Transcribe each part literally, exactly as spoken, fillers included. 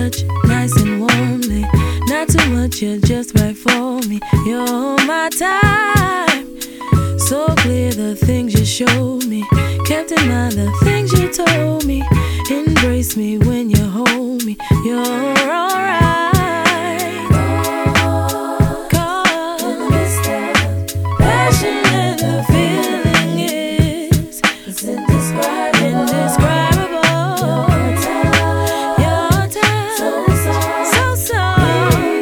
touch, nice and warmly. Not too much, you're just right for me. You're my type. So clear the things you showed me. Kept in mind the things you told me. Embrace me when you hold me. You're alright. Cause in the midst of passion and the feeling is it's indescribable. Indescribable. Your time, your time, so so, so, so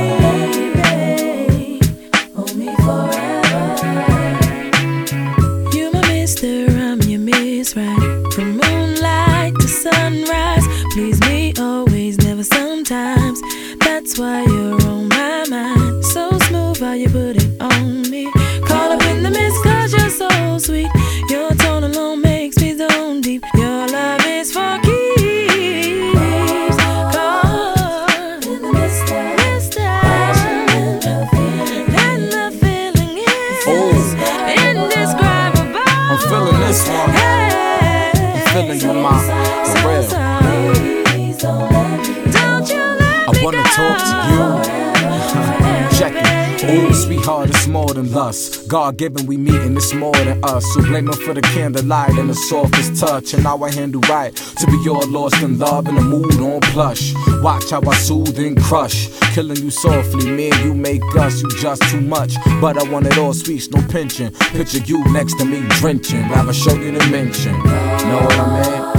baby, hold me forever. You my mister, I'm your miss, right? From moonlight to sunrise, please me always, never sometimes. That's why you're on my mind. So smooth how you put it on me. Caught up in the mist cause you're so sweet. Your tone alone makes me zone deep. Your love is for keeps. Caught in the mist of passion and the feeling. And the feeling is indescribable. I'm feeling this one. I'm feeling you, ma. For real. I wanna talk to you. Check it. Ooh, sweetheart, it's more than lust. God-given, we meeting, it's more than us. So blame him for the candlelight and the softest touch. And how I handle right to be all lost in love and the mood on plush. Watch how I soothe and crush, killing you softly. Me and you make us, you just too much. But I want it all, sweets, no pinching. Picture you next to me drenching. Rather show you the mention. Know what I mean?